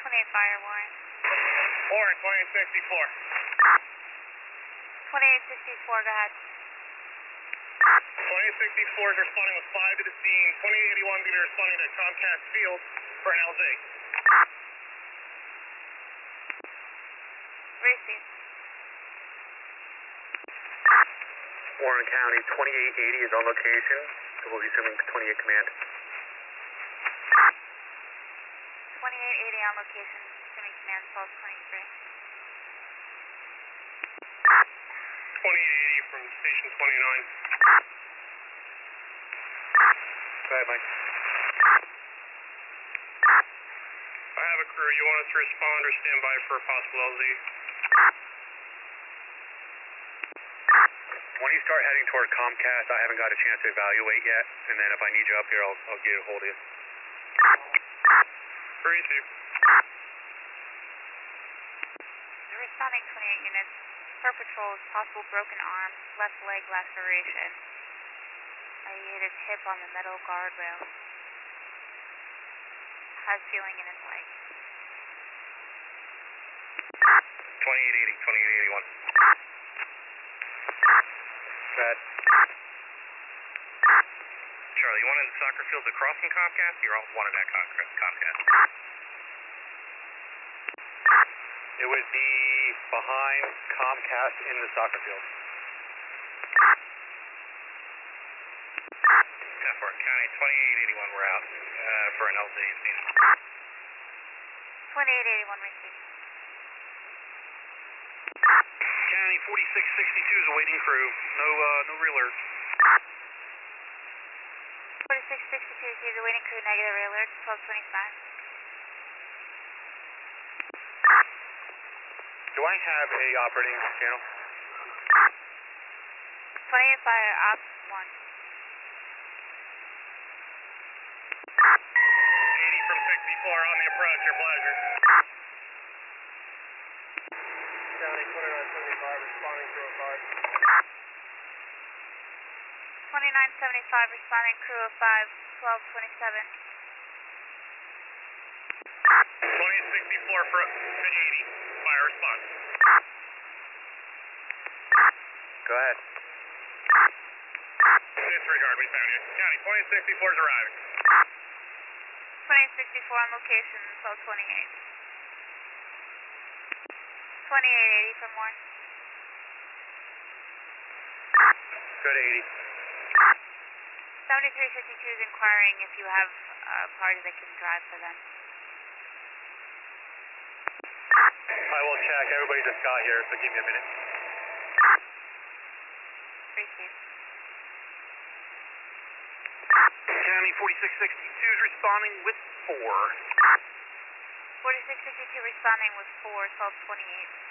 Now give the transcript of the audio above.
28 fire, Warren. Warren, 2864. 2864, go ahead. 2864 is responding with 5 to the scene. 2881 be responding to Comcast Field for an LZ. Receive. Warren County, 2880 is on location, so we'll be assuming 28 command. 2880 on location, assuming command Salt 23. 2880 from station 29. Go ahead, Mike. I have a crew. You want us to respond or stand by for a possible LZ? When you start heading toward Comcast, I haven't got a chance to evaluate yet, and then if I need you up here, I'll get a hold of you. Receive. You're responding 28 units. Per patrol is possible broken arm, left leg laceration. He hit his hip on the metal guardrail. Has feeling in his leg. 2880, 2881. Set. Charlie, you wanted the soccer fields across from Comcast, or you wanted at Comcast? It would be behind Comcast in the soccer field. 10-4, County 2881, we're out for an LZ in Phoenix. 2881, receive. County 4662 is awaiting crew. No re-alert. 4662, he's awaiting crew, negative alert, 1225. Do I have a operating channel? 28 fire, op 1. 80 from 64 on the approach, your pleasure. County 2975 responding to a 5. 2975 responding crew of 5, 1227. 2864 for 80. Fire response. Go ahead. Disregard, we found you. County 2864 is arriving. 2864 on location, Salt 28. 2880 for more. Go to 80. 7352 is inquiring if you have a party that can drive for them. I will check. Everybody just got here, so give me a minute. Receive. County 4662 is responding with 4. 4662 responding with 4, Salt 28.